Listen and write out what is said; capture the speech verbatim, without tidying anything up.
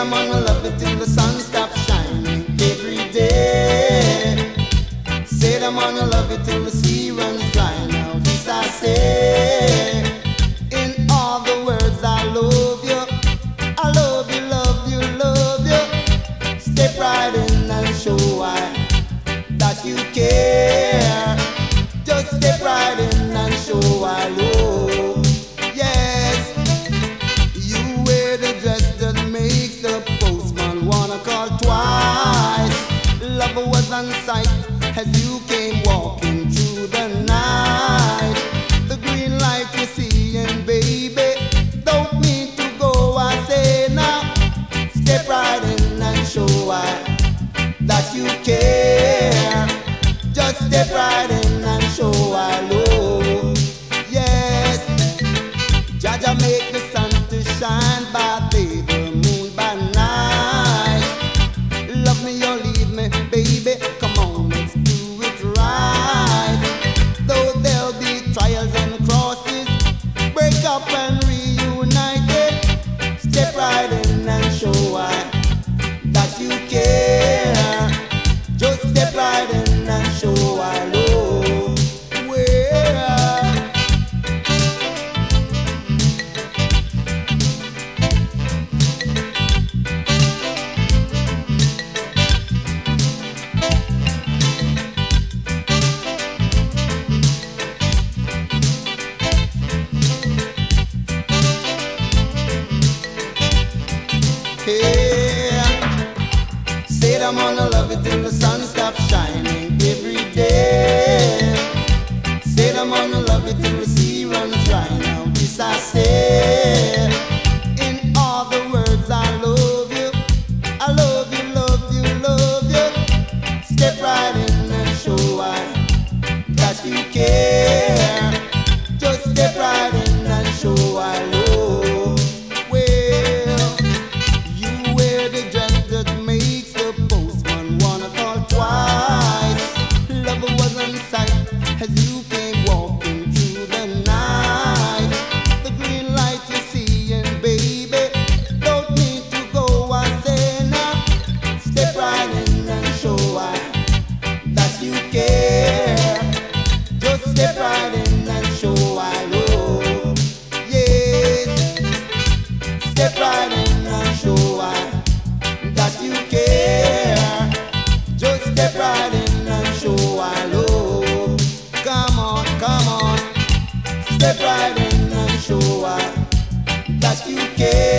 I'm gonna love you till the sun stops shining every day. Said I'm gonna love you till the sea runs dry. Now this I say, in all the words I love you, I love you, love you, love you. Step right in and show why that you care. Just step right in and show why love. Yes, you wear the dress that makes the postman wanna call twice. Love was on sight as you came walking through the night. The green light you see, and baby, don't mean to go. I say now, step right in and show why that you care. Just step right in and show I love. Yes, Jaja make the sun to shine by day, the moon by night. Love me or leave me, baby, come on, let's do it right. Though there'll be trials and crosses, break up and reunited. Step right in and show why that you care. Just step right in and show I love. Well, yeah. Said I'm gonna love you till the sun stops shining every day. Said I'm gonna love you till the sea runs dry. Now this I say, in all the words I love you, I love you, love you, love you. Step right in and show why that you care. Just step right in and show I love. Well, you wear the dress that makes the postman wanna call twice. Love was on sight as you came walking through the night. The green light you see, and baby, don't need to go. I say now, step right in and show why that you care. Just step right in and show I love. Yes, step right in and show why that you care. Just step right in and show I love. Come on, come on, step right in and show why that you care.